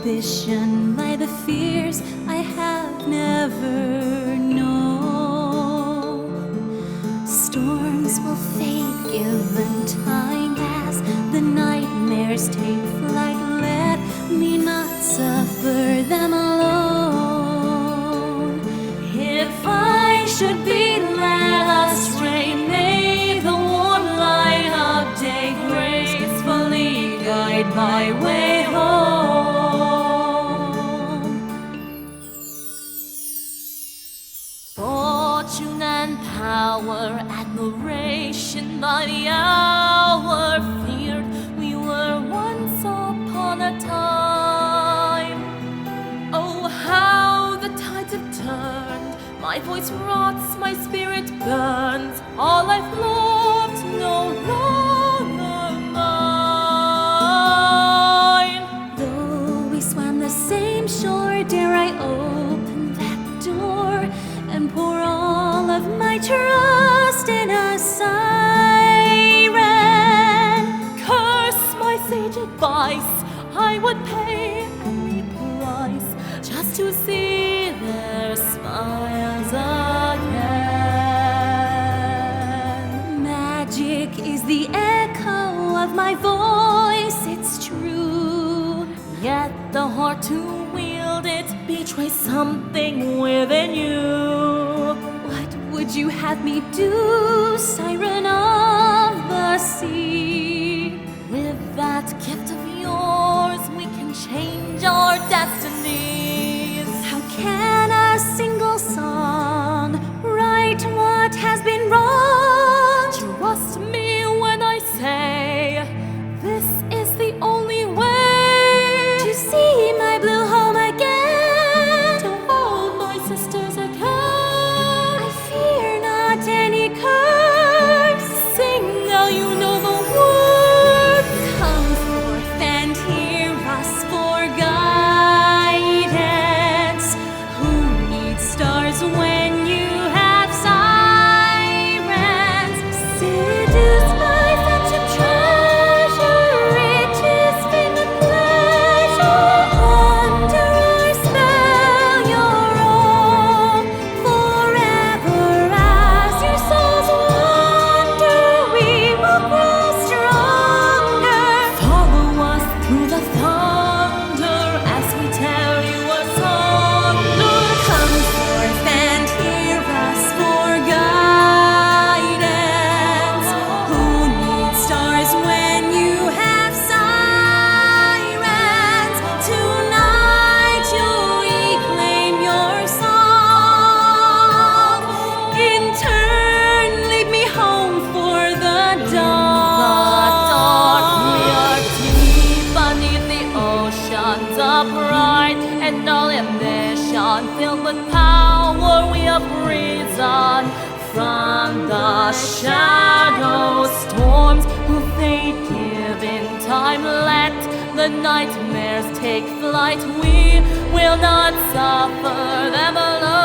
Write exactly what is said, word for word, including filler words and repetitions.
ambition lie the fears I have never known. Storms will fade given time as the nightmares take flight. Let me not suffer them alone. If I should be led astray, may the warm light of day gracefully guide my way home. Fortune and power, admiration by the hour feared. We were once upon a time. Oh, how the tides have turned. My voice rots, my spirit burns. All I've loved no longer mine. Though we swam the same shore, dare I open that door and pour all of my trust in a siren? Curse my sage advice, I would pay any price just to see their smiles again. Magic is the echo of my voice, it's true. Yet the heart to wield it betrays something within you. What would you have me do, siren of the sea? With that gift of yours, we can change our destinies. How can a single song right what has been wrong? Trust me when I say this is the only way to see my blue home again, to hold my sisters again. I fear not any curse. Sing now, you know the words. Come forth and hear us for guidance. Who needs stars when you have sirens? Seduced by friendship treasure, riches, fame and pleasure. Under our spell you're all forever. As your souls wander, we will grow stronger. Follow us through the thunder as we tell you a song. Come forth and hear us for guidance. Who needs stars when you have sirens? Tonight you'll reclaim your song. In turn, lead me home for the dawn. We are deep beneath the oceans upright, and all ambition filled with power we have risen from the shadow storms who fade given time. Let the nightmares take flight, we will not suffer them alone.